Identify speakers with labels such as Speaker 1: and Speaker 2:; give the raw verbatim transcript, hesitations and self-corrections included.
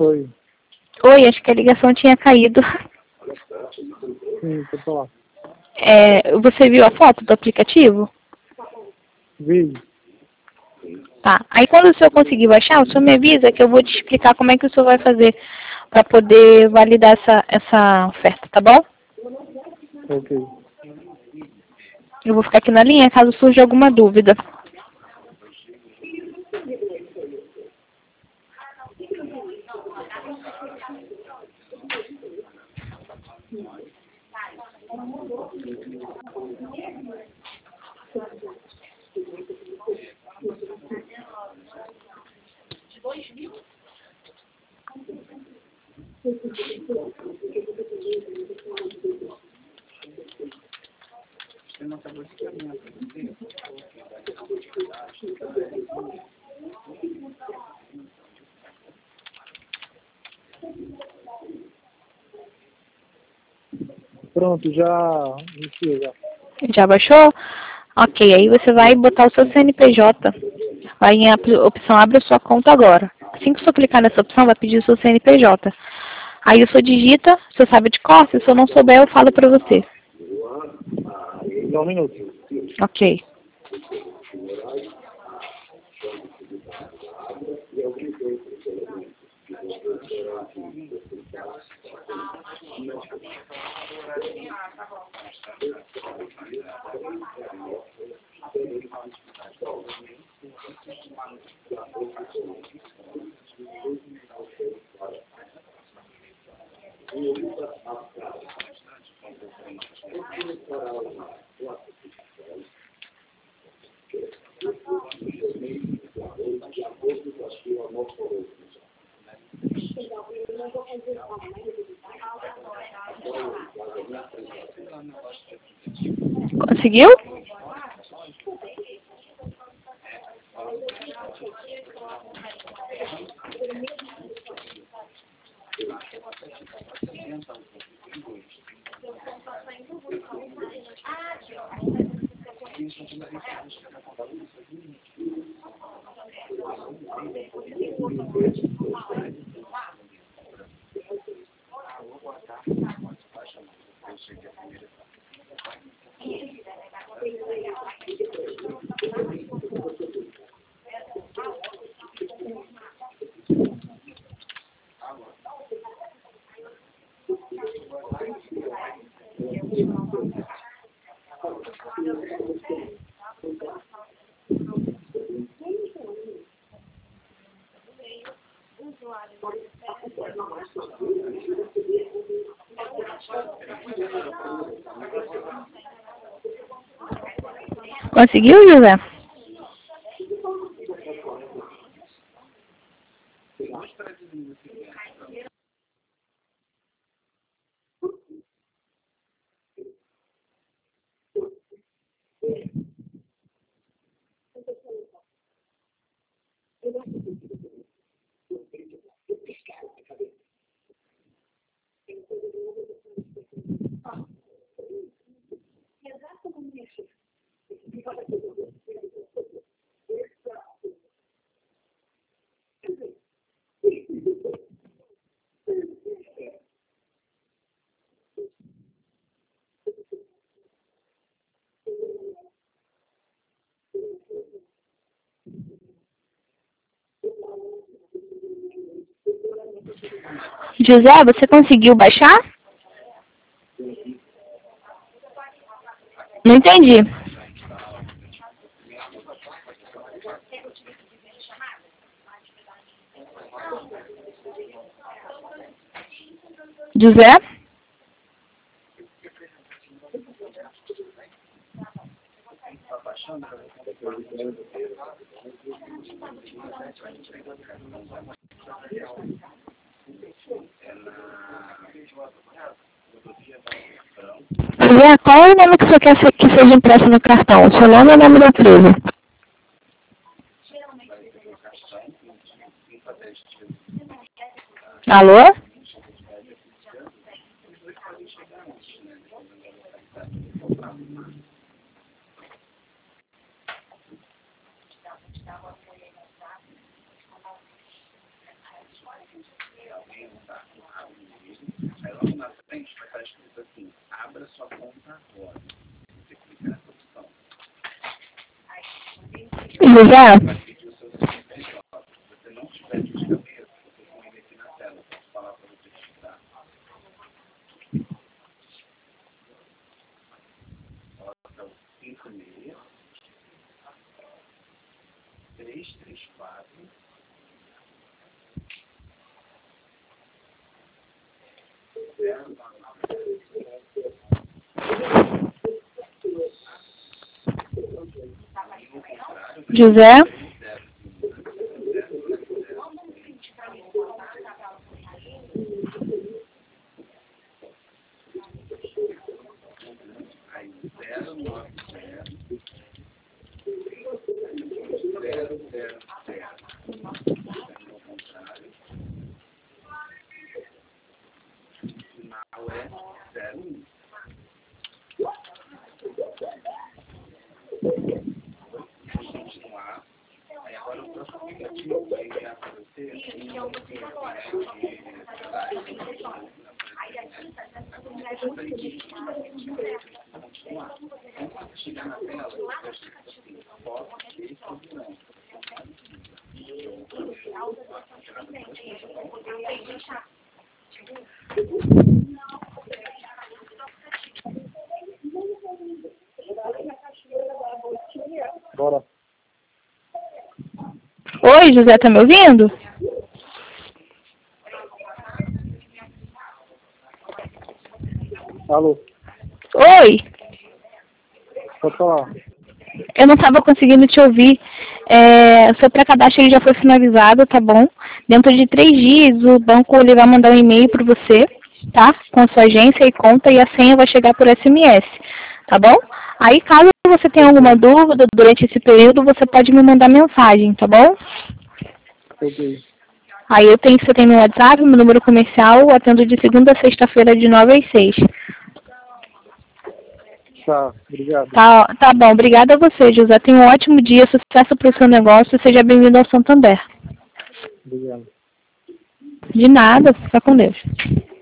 Speaker 1: Oi.
Speaker 2: Oi, acho que a ligação tinha caído.
Speaker 1: Sim, pode falar.
Speaker 2: É, você viu a foto do aplicativo?
Speaker 1: Vi.
Speaker 2: Tá. Aí quando o senhor conseguir baixar, o senhor me avisa que eu vou te explicar como é que o senhor vai fazer para poder validar essa, essa oferta, tá bom?
Speaker 1: Ok.
Speaker 2: Eu vou ficar aqui na linha caso surja alguma dúvida.
Speaker 1: Pronto, já iniciei já.
Speaker 2: Já baixou? Ok, aí você vai botar o seu C N P J. Vai em apli- opção Abre a sua conta agora. Assim que o senhor clicar nessa opção, vai pedir o seu C N P J. Aí o senhor digita, o senhor sabe de cor, se o senhor não souber, eu falo para você.
Speaker 1: Só um minuto.
Speaker 2: Ok. Conseguiu? Conseguiu, José? José, você conseguiu baixar? Não entendi. José? José, qual é o nome que você quer que seja impresso no cartão? O seu nome ou o nome da empresa? Alô?
Speaker 3: Se alguém não está com abre mesmo, aí logo na frente vai estar escrito assim, abra sua conta agora. Você clica nessa opção.
Speaker 2: José?
Speaker 3: Vai pedir o seu C N P J. Se você não tiver de cabeça, você põe ele aqui na tela. Eu posso falar para você digitar. Bota o cinco seis, três três quatro, zero nove
Speaker 2: José?
Speaker 3: zero nove zero, zero zero zero. Ao contrário. O final é zero um. Continuar. Aí agora o próximo aplicativo vai enviar para você um continuar. Quando você chegar na tela, você vai escrever assim, foto e segurança.
Speaker 1: Bora.
Speaker 2: Oi, José, tá me ouvindo?
Speaker 1: Alô,
Speaker 2: Oi,
Speaker 1: pode falar.
Speaker 2: eu não estava conseguindo te ouvir. É, o seu pré-cadastro ele já foi finalizado, tá bom? Dentro de três dias o banco ele vai mandar um e-mail para você, tá? Com sua agência e conta e a senha vai chegar por S M S, tá bom? Aí caso você tenha alguma dúvida durante esse período, você pode me mandar mensagem, tá bom?
Speaker 1: Ok.
Speaker 2: Aí eu tenho, você tem meu WhatsApp, meu número comercial, eu atendo de segunda a sexta-feira de nove às seis.
Speaker 1: Tá, obrigado.
Speaker 2: Tá, tá bom, obrigada a você, José. Tenha um ótimo dia, sucesso para o seu negócio e seja bem-vindo ao Santander.
Speaker 1: Obrigado.
Speaker 2: De nada, fica com Deus.